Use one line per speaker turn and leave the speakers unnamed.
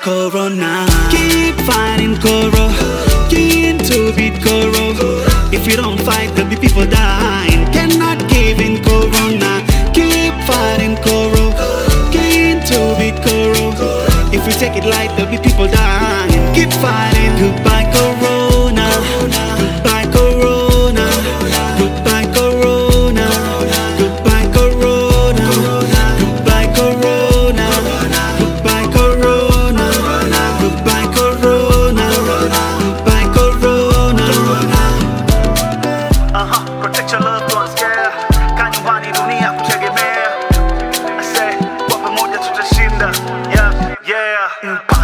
Corona. Keep fighting Coro, keen to beat Coro. If you don't fight, there'll be people dying. Cannot give in Corona. Keep fighting Coro, keen to beat Coro. If you take it light, there'll be people dying. Keep fighting. Goodbye Corona, goodbye Corona, goodbye Corona, goodbye Corona, goodbye Corona, goodbye Corona, goodbye Corona, goodbye Corona.
Protect your loved ones, yeah. Kanyuani dunia kutegemea. I say, kwa pamoja tutashinda. Yeah, yeah.